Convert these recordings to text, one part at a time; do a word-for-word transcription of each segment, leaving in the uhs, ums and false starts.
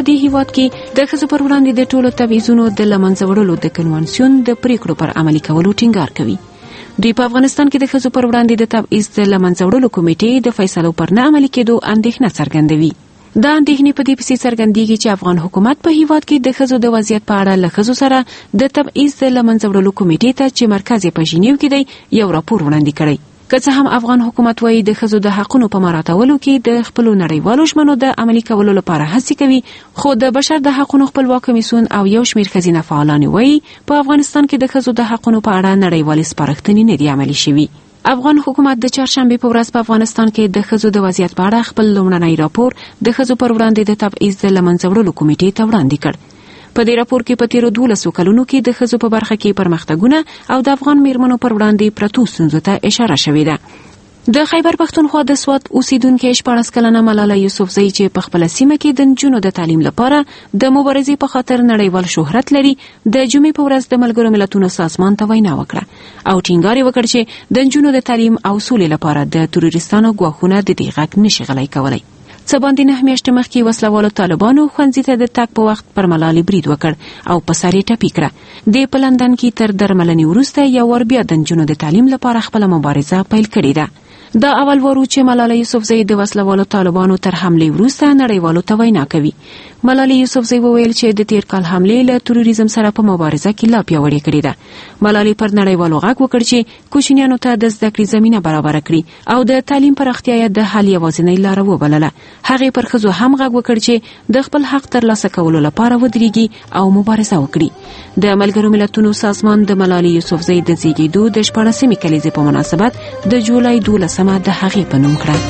په دې هیواد کې د ښځو پر وړاندې د ټولو تبعیضونو د له منځه وړلو د کنوانسیون د پریکړو پر عملي کولو ټینګار کوي. دوی په افغانستان کې د ښځو پر وړاندې د تبعیض د له منځه وړلو کمیټې د فیصلو پر نه عملي کېدو اندېښنه څرګندوي. دا اندېښنې په دې پسې څرګندېږي چې افغان حکومت په هیواد کې د ښځو د وضعیت په اړه له ښځو سره د تبعیض د له منځه وړلو کمیټې ته چې مرکز یې په ژینیو کې دی یو راپور وړاندې کړی. که څه هم افغان حکومت وایي د ښځو د حقونو په مراعاتولو کې د خپلو نړیوالو ژمنو د عملي کولو لپاره هڅې کوي، خو د بشر د حقونو خپلواک کمیسیون او یو شمېر ښځینه فعالان وایي په افغانستان کې د ښځو د حقونو په اړه نړیوالې سپارښتنې نه دي عملي شوي. افغان حکومت د چهارشنبه په ورځ په افغانستان کې د ښځو د وضعیت په اړه خپل لومړنی راپور د ښځو پر وړاندې د تبعیض د له منځه وړلو کمیټې ته وړاندې کړ. په دې راپور کې په تیرو دولسو کلونو کې د ښځو په برخه کې پرمختګونه او د افغان میرمنو پر وړاندې پرتو ستونزو ته اشاره شوې ده. د خیبر پښتونخوا د سوات اوسیدونکې شپاړس کلنه ملاله یوسفزۍ چې په خپله سیمه کې د نجونو د تعلیم لپاره د مبارزې په خاطر نړیوال شهرت لري، د جمعې په ورځ د ملګرو ملتونو سازمان ته وینا وکړه او ټینګار یې وکړ چې د نجونو د تعلیم او سولې لپاره د تروریستانو ګواښونه د دې غږ نشي غلی کولی. څه باندې نه میاشتې مخکې وسلوالو طالبانو ښوونځي ته د تګ په وخت پر ملالې برید وکړ او په سر یې ټپي کړه. د په لندن کې تر درملنې وروسته یو ور بیا د نجونو د تعلیم لپاره خپله مبارزه پیل کړې ده. دا اول وارو چې ملاله یوسفزۍ د وسلوالو طالبانو تر حملې وروسته نړیوالو ته وینا کوي. ملاله یوسفزۍ وویل چې د تیر کال حملې له تروریزم سره په مبارزه کې لا پیاوړې کړې ده. ملالۍ پر نړیوالو غږ وکړ چې کوچنیانو ته د زده کړې زمینه برابره کړي او د تعلیم پراختیا یې د حل یوازینۍ لاره وبلله. هغې پر ښځو هم غږ وکړ چې د خپل حق ترلاسه کولو لپاره ودرېږي او مبارزه وکړي. د ملګرو ملتونو سازمان د ملالۍ یوسفزۍ د زیږېدو د شپاړسمې کلیزې په مناسبت د جولای دولسمه د هغې په نوم کړه.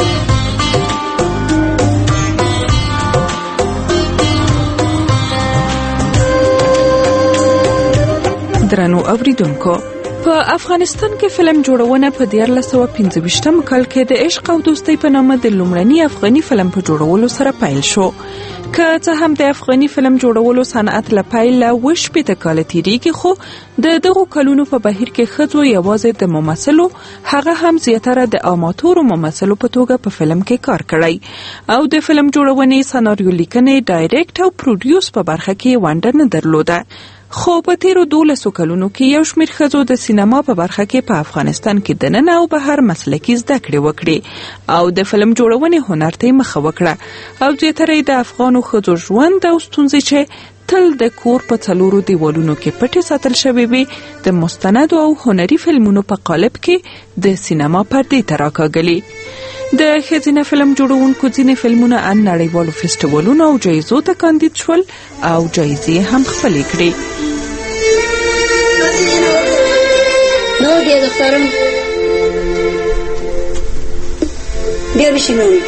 درنو اوریدونکو، په افغانستان کې فلم جوړونه په دیارلس سوه پنځه ویشتم کال کې د عشق او دوستۍ په نامه د لومړني افغاني فلم په جوړولو سره پیل شو. که څه هم د افغاني فلم جوړولو صنعت له پیله اوه شپېته کاله تیریږي، خو د دغو کلونو په بهیر کې ښځو یوازې د ممثلو، هغه هم زیاتره د اماتورو ممثلو په توګه په فلم کې کار کړی او د فلم جوړونې، سناریو لیکنې، ډایرکټ او پروډیوس په برخه کې ونډه نه درلوده. خو په تیرو دولسو کلونو کې یو شمېر ښځو د سینما په برخه کې په افغانستان کې دننه او بهر مسلکي زده کړې وکړې او د فلم جوړونې هنر ته یې مخه وکړه او زیاتره د افغانو ښځو ژوند او ستونزې چې تل د کور په څلورو دیوالونو کې پټې ساتل شوې وي، د مستندو او هنري فلمونو په قالب کې د سینما پردې ته راکاږلي. د ښځینه فلم جوړونکو ځینې فلمونه ان نړیوالو فستیوالونو او جایزو ته کاندید شول او جایزې هم خپلې کړې. نو بیا دخترم بیا بشینون.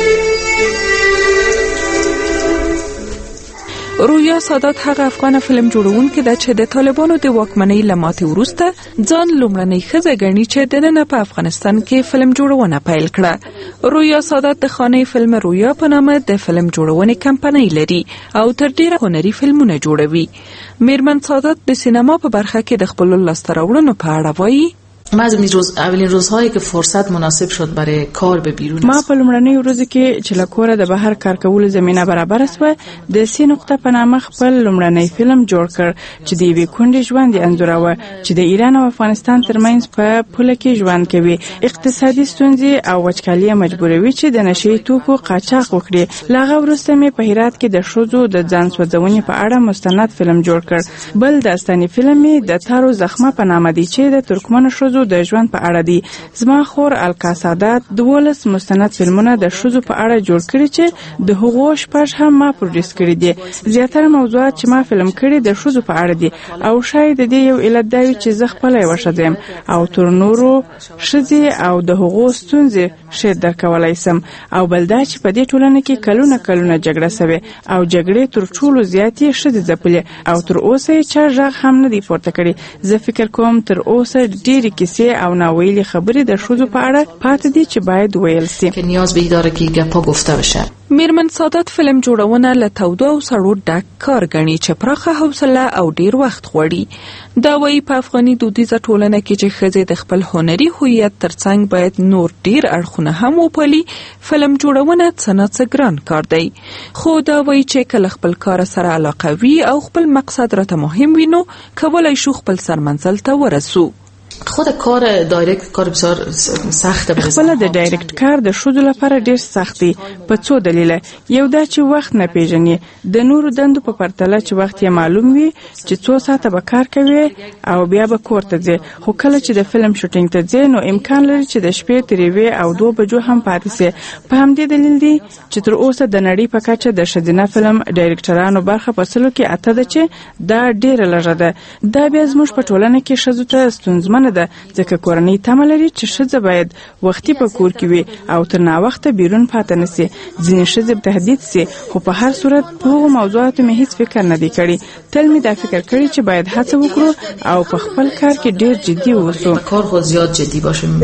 رویا سادات هغه افغان فلم جوړونکې ده چې د طالبانو د واکمنۍ له ماتې وروسته ځان لومړنۍ ښځه ګڼي چې دننه په افغانستان کې فلم جوړونه پیل کړه. رویا سادات د خانه فلم رویا په نامه د فلم جوړونې کمپنۍ لري او تر ډیره هنري فلمونه جوړوي. میرمن سادات د سینما په برخه کې د خپلو لاسته راوړنو په اړه وایي: ما از روز اولین روزهایی که فرصت مناسب شد برای کار به بیرون ما په لومړنۍ ورځو کې چې له کوره د بهر کار کولو زمینه برابر شوه، د سی نقطه په نامه خپل لومړنی فلم جوړ کړ چې د یوې کونډې ژوند یې انځوراوه چې د ایران او افغانستان ترمنځ په پوله کې ژوند کوي. اقتصادي ستونزې او وچکالي یې مجبوروي چې د نشهیي توکو قاچاق وکړي. له هغه وروسته مې په هرات کې د ښځو د ځان سوځونې په اړه مستند فلم جوړ کړ. بل داستاني فلم مې د تارو زخمه په نامه دی چې د ترکمنو ښځو د ژوند په اړه دی. زما خور الکا سادات دولس مستند فلمونه د ښځو په اړه جوړ کړي چې د هغو شپږ هم ما پروډیوس کړي دي. زیاتره موضوعات چې ما فلم کړي د ښځو په اړه دي او شاید د دې یو علت دا وي چې زه خپله یوه ښځه یم او تر نورو ښځې او د هغو ستونزې ښه درک کولی سم. او بل دا چې په دې ټولنه کې کلونه کلونه جګړه سوې او جګړې تر ټولو زیاتې ښځې ځپلې او تر اوسه یې چا غږ هم نه دی پورته کړی. زه فکر کوم تر اوسه ډېرې کیسې او ناویلي خبرې د ښځو په اړه پاتې دي چې باید ویل سي که نیاز به این داره که گپا گفته بشه. میرمن سعادت فلم جوړونه له تودو او سړو ډک کار ګڼي چې پراخه حوصله او ډیر وخت غواړي. دا وایي په افغاني دودیزه ټولنه کې چې ښځې د خپل هنري هویت ترڅنګ باید نور ډیر اړخونه هم وپالي، فلم جوړونه څه نه څه ګران کار دی. خو دا وایي چې کله خپل کار سره علاقه وي او خپل مقصد راته مهم وي نو کولی شو خپل سرمنزل ته ورسو. خود کار دایرکت کار بسیار سخته. خپل د دایرکت کار د ښځو لپاره ډیر سخت دی په څو دلیله. یو دا چې وخت نه پیژني، د نورو دندو په پرتله چې وخت یې معلوم وي چې څو ساعته به کار کوي او بیا به کور ته ځي. خو کله چې د فلم شوټینګ ته ځي نو امکان لري چې د شپې تر یوې او دوه بجو هم پاتې سي. په همدې دلیل دی چې تر اوسه د نړۍ په کچه د ښځینه فلم ډایرکټرانو برخه په سلو کې اته ده چې دا ډیره لږه ده. دا بیا زموږ په ټولنه کې ښځو ته ستونزمنه ده ځکه کورنۍ تمه لري چې ښځه باید وختي په کور کې وي او تر ناوخته بیرون پاتې نه سي. ځینې ښځې تهدید سي، خو په هر صورت په هغو موضوعاتو مې هیڅ فکر نه دی کړی. تل مې دا فکر کړی چې باید هڅه وکړو او په خپل کار کې ډیر جدي اوسو. کار خو زیاد جدي باشیم.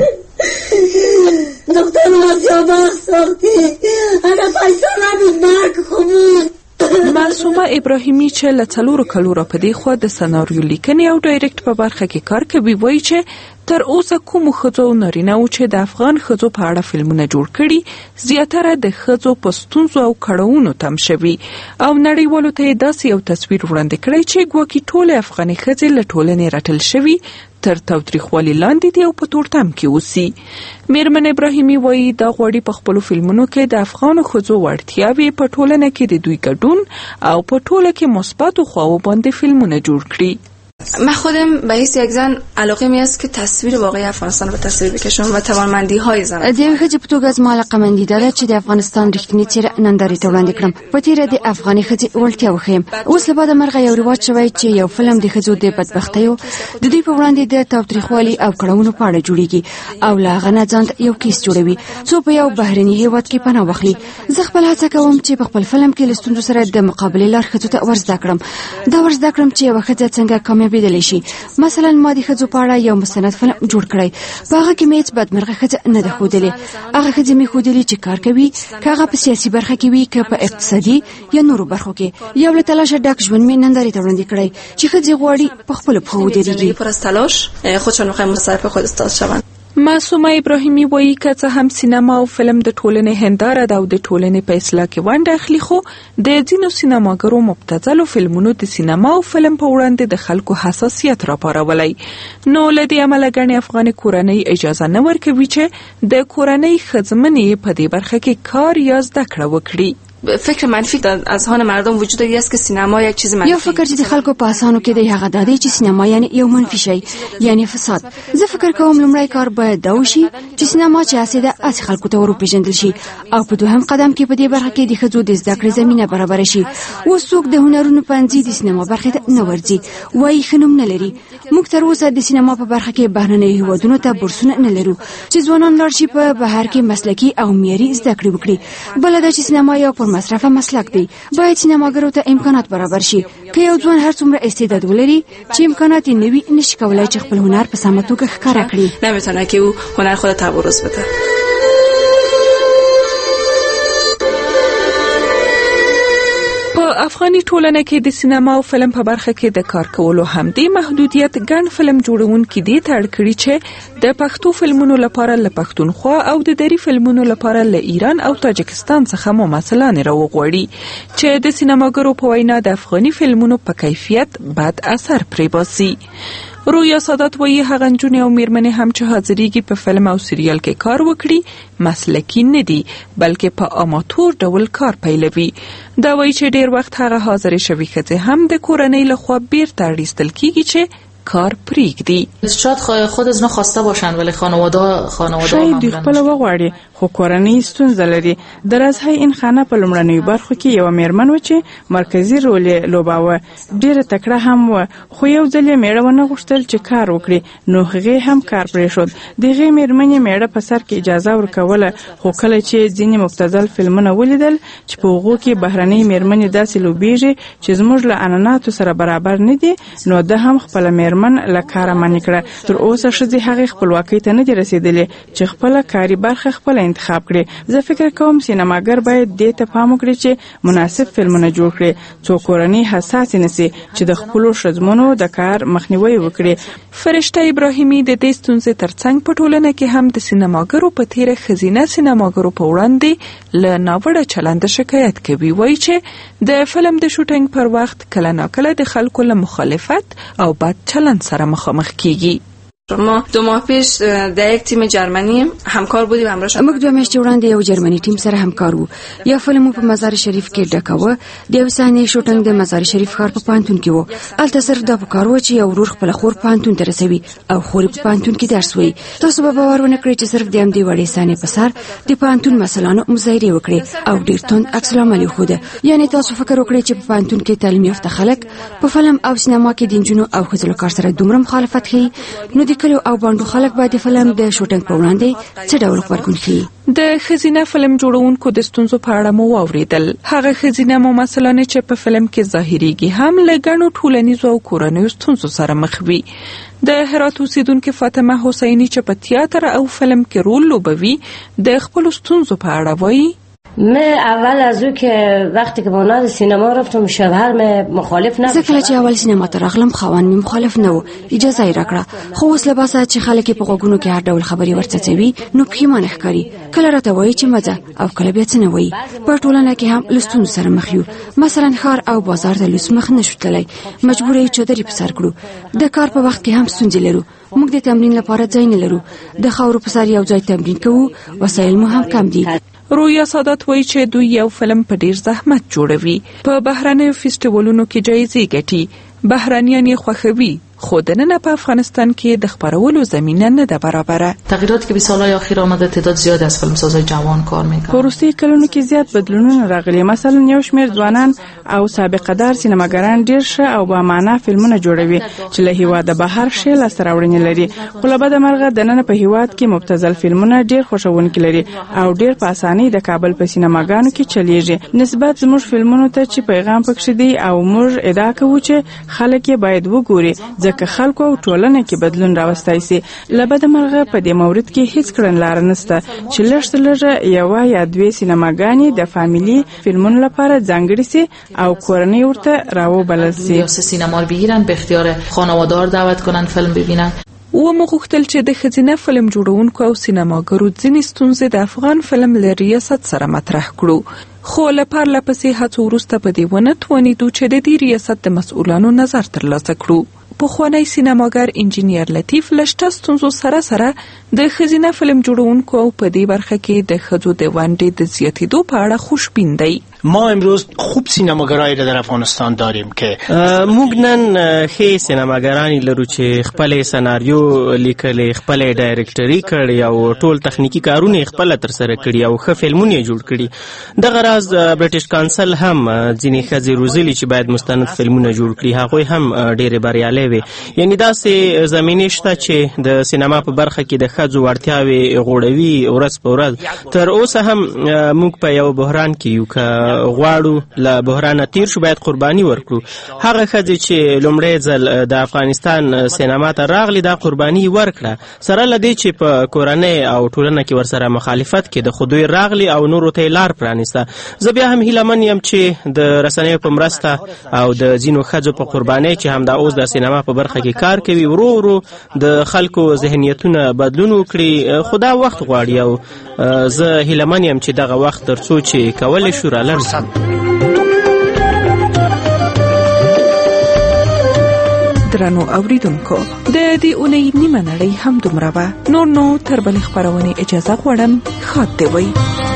دکتر ماجابه ساختی انا پیسه ندید مرگ خوبود. معصومه ابراهیمی چې له څلورو کلو را په دې خوا د سناریو لیکنې او ډایرکټ په برخه کې کار کوي، وایي چې تر اوسه کومو ښځو او نارینه‌وو چې د افغان ښځو په اړه فلمونه جوړ کړي زیاتره د ښځو په ستونزو او کړاوونو تم شوي او نړیوالو ته یې داسې یو تصویر وړاندې کړی چې ګواکې ټولې افغاني ښځې له ټولنې رټل شوي تر تاوتریخوالي لاندې دي او په تورتم کې اوسي. میرمن ابراهیمی وایي دا غواړي په خپلو فلمونو کې د افغانو ښځو وړتیاوې په ټولنه کې د دوی ګډون او په ټوله کې مثبتو خواو باندې فلمونه جوړ کړي. من خودم به حیث یک زن علاقه می است که تصویر واقعی افغانستان رو به تصویر بکشم و توانمندی های زن. د یو ښځې په توګه زما علاقه مندي ده چې د افغانستان رښتینې څېره نندارې ته وړاندې کړم. په تېره د افغاني ښځې وړتیا وښیم. اوس له باده مرغه یو رواج شوی چې یو فلم د ښځو د بدبختیو د دوی په وړاندې د تاوتریخوالي او کړاوونو په اړه جوړیږي او له هغه نه ځان یو کیس جوړوي څو په یو بهرني هیواد کې پناه واخلي. زه خپل هڅه کوم چې په خپل فلم کې له ستونزو سره د مقابلې لار ښځو ته ور زده کړم. دا ور زده کړم چې یوه ښځه څنګه کامیابېدلی شي. مثلا ما د ښځو په اړه یو مستند فلم جوړ کړی. په هغه کې مې هیڅ بدمرغه ښځه نه ده ښودلې. هغه ښځې مې ښودلې چې کار کوي، که هغه په سیاسي برخه کې وي که په اقتصادي یا نورو برخو کې. یو له تلاشه ډک ژوند مې نندارې ته وړاندې کړی چې ښځې غواړي په خپلو پښو ودرېږي. پر از تلاش خودشان می‌خواهند مستعد خود استاد شوند. معصومه ابراهیمی وایي که څه هم سینما او فلم د ټولنې هنداره ده او د ټولنې په اصلاح کې ونډه اخلي، خو د ځینو سینماګرو مبتذلو فلمونو د سینما او فلم په وړاندې د خلکو حساسیت راپارولی. نو له دې امله ګڼې افغاني کورنۍ اجازه نه ورکوي چې د کورنۍ ښځمنې په دې برخه کې کار یا زده کړه وکړي. فکر منفی در اذهان مردم وجود داری است که سینما یک چیز منفی. یو فکر چې د خلکو په اسانو کې دی هغه دا دی چې سینما یعنی یو منفي شی، یعنی فساد. زه فکر کوم لومړی کار باید دا وشي چې سینما چې هسې ده هسې خلکو ته وروپېژندل شي او په دوهم قدم کې په دې برخه کې د ښځو د زده کړې زمینه برابره شي. اوس څوک د هنرونو پوهنځي د سینما برخې ته نه ورځي، وایي ښه نوم نه لري. موږ تر اوسه د سینما په برخه کې بهرنیو هیوادونو ته بورسونه نه لرو چې ځوانان لاړ شي په بهر کې مسلکي او معیاري زده کړې وکړي. بله دا چې سینما یو پرمصرفه مسلک دی. باید سینماګرو ته امکانات برابر شي. که یو ځوان هر څومره استعداد ولري چې امکانات یې نه وي نشي کولای چې خپل هنر په سمه توګه ښکاره کړي. نمیتونه که او هنر خود تبرز بده. په افغاني ټولنه کې د سینما او فلم په برخه کې د کار کولو همدې محدودیت ګڼ فلم جوړونکي دې ته اړ کړي چې د پښتو فلمونو لپاره له پښتونخوا او د دری فلمونو لپاره له ایران او تاجکستان څخه ممثلان راوغواړي چې د سینماګرو په وینا د افغاني فلمونو په کیفیت بد اثر پرې باسي. رویا سادات وایي هغه نجونې او میرمنې هم چې حاضرېږي په فلم او سریال کې کار وکړي مسلکي نه دي بلکې په اماتور ډول کار پیلوي. دا وایي چې ډیر وخت هغه حاضرې شوي ښځې هم د کورنۍ لخوا بیرته اړیستل کیږي چې کار پریږدي. شاید خود از نه خواسته باشند ولی خانواده خانواده شاید دوی خپل وغواړي خو کورنۍ ستونزه لري. د رازهای این خانه په لومړنیو برخو کې یو میرمن و چې مرکزی رول یې لوباوه. ډیره تکړه هم و، خو یو ځل یې میړه ونه غوښتل چې کار وکړي، نو هغې هم کار پرېښود. دغې میرمنې میړه په سر کې اجازه ورکوله، خو کله چې ځینې مبتذل فلمونه ولیدل چې په هغو کې بهرنۍ میرمنې داسې لوبیږي چې زموږ له عنعناتو سره برابر نه دي، نو ده هم خپله میرمن له کاره منع کړه. تر اوسه ښځې هغې خپلواکۍ ته نه دي رسېدلې چې خپله کاري برخه خپله انتخاب کړي. زه فکر کوم سینماګر باید دې ته پام وکړي چې مناسب فلمونه جوړ کړي، څو کورنۍ حساسې نشي چې د خپلو ښځمنو د کار مخنیوی وکړي. فرشته ابراهیمي د دې ستونزې ترڅنګ په ټولنه کې هم د سینماګرو په تیره ښځینه سینماګرو په وړاندې له ناوړه چلند شکایت کوي. وایي چې د فلم د شوټینګ پر وخت کله ناکله د خلکو له مخالفت او بد چلند سره مخامخ کیږي. ما دو ماه پیش در یک تیم جرمنی همکار بودیم همراهشون. موږ دوه میاشتې وړاندې یو جرمني ټیم سره همکار وو. یو فلم په مزار شریف کې ډکاوه. د یو صحنې شوټینګ د مزار شریف ښار په پانتون کې وو. الته صرف دا پکار و چې یو ورور خپل خور پانتون ته رسوي او خور په پانتون کې درس وایي. تاسو به باور ونه کړئ چې صرف د همدې وړې صحنې په سر د پانتون مسلانو مظاهرې وکړي او ډېر توند عکس العمل یې ښوده. یعنې تاسو فکر وکړئ چې په پانتون کې تعلیم یافته خلک په فلم او سینما کې د نجونو او ښځو کار سره دومره مخالفت کوي، نو د کلیو او باندې خلک باید فلم د شوټینګ په وړاندې څه ډول غبرګون ښیي. د ښځینه فلم جوړونکو د ستونزو په اړه مو واورېدل. هغه ښځینه ممثلانې چې په فلم کې ظاهریږي هم له ګڼو ټولنیزو او کورنیو ستونزو سره مخ وي. د هرات اوسیدونکې فاطمه حسینی چې په تیاتر او فلم کې رول لوبوي د خپلو ستونزو په اړه وایي. من اول از او که وقتی که با ناد سینما رفتم شوهرم مخالف نبود. زه کله چې اول سینما ته راغلم خاوند مې مخالف نه و، اجازه یې راکړه، خو اوس له باسه چې خلک په غوږونو کې هر ډول خبرې ورڅڅوي نو پښیمانه ښکاري. کله راته وایي چې مزه او کله بیا څه نه وایي. په ټولنه کې هم له ستونزو سره مخ یو. مثلا ښار او بازار ته لوس مخ نشو تللی، مجبور یې چادرې په سر کړو. د کار په وخت کې هم ستونزې لرو. موږ د تمرین لپاره ځای نه لرو. د خاورو په سر یو ځای تمرین کوو، وسایل مو هم کم دي. رویا سادات وایي چې دوی یو فلم په ډیر زحمت جوړوي. په بهرنیو فیسټیوالونو کې جایزې ګټي. بهرنیان یې خوښوي، خو دننه په افغانستان کې د خبرولو زمینه نه ده برابره. تغییراتی که به سالهای اخیر آمده تعداد زیادی از فیلمسازهای جوان کار میکنن. په وروستیو کلونو کې زیات بدلونونه راغلي. مثلا یو شمېر ځوانان او سابقه دار سینماګران ډیر ښه او با معنا فلمونه جوړوي چې له هیواده بهر ښې لاسته راوړنې لري. خو له بده مرغه دننه په هیواد کې مبتذل فلمونه ډیر خوښونکي لري او ډیر په اسانۍ د کابل په سینماګانو کې چلیږي. نسبت زموږ فلمونو ته چې پیغام پکښې دی او موږ ادعا کوو چې خلک یې باید وګوري، ځکه خلکو او ټولنه کې بدلون راوستای شي. له بده مرغه په دې مورد کې هیڅ کړنلاره نشته چې لږ تر لږه یوه یا دوې سینماګانې د فامیلی فلمونو لپاره ځانګړې سي او کورنۍ ورته راوبلل سي. یا سینما رو بگیرن به اختیار خانواده‌ها دعوت کنن فلم ببینن. و مغوښتل چې د ښځینه فلم جوړونکو او سینماګرو ځینې ستونزې د افغان فلم له ریاست سره مطرح کړو، خو له پرله پسې هڅو وروسته په دې ونه توانېدو چې د دې ریاست د مسؤلانو نظر ترلاسه کړو. پخوانی سینماګر انجینیر لطیف لشته ستونزو سره سره د ښځینه فلم جوړونکو او په دې برخه کې د ښځو د ونډې د زیاتېدو په اړه خوشبین دی. ما امروز خوب سینماگرایی را در افغانستان داریم که موږ نن ښې سینماګرانی لرو چې خپل سناریو لیکلې، خپل ډایرکټري کړي او ټول تخنیکی کارونه خپل تر سره کړي او ښه فلمونه جوړ کړي. دغه راز برټش کانسل هم ځینې ښځې روزلي چې باید مستند فلمونه جوړ کړي. هغوی هم ډېرې بریالۍ وي. یعنې داسې زمینې شته چې د سینما په برخه کې د ښځو وړتیاوې غوړوي ورځ په ورځ. تر اوسه هم موږ په یو بحران کې یو که غواړو له بحرانه تیر شو باید قرباني ورکړو. هغه ښځې چې لومړی ځل د افغانستان سینما ته راغلي دا قرباني ورکړه، سره له دې چې په کورنۍ او ټولنه کې ورسره مخالفت کې د خودوی راغلي او نورو ته لار پرانیسته. زه بیا هم هیلهمن یم چې د رسنیو په مرسته او د ځینو ښځو په قربانۍ چې همدا اوس د سینما په برخه کې کار کوي ورو ورو د خلکو ذهنیتونه بدلون وکړي. خو دا وخت غواړي او زه هیلهمن یم چې دغه وخت تر څو چې کولی شو رالر درنو اوریدونکو، د دې اونۍ نیمه نړۍ هم دومره وه. نور نو تر بلې خپرونې اجازه غواړم. ښاد دې وي.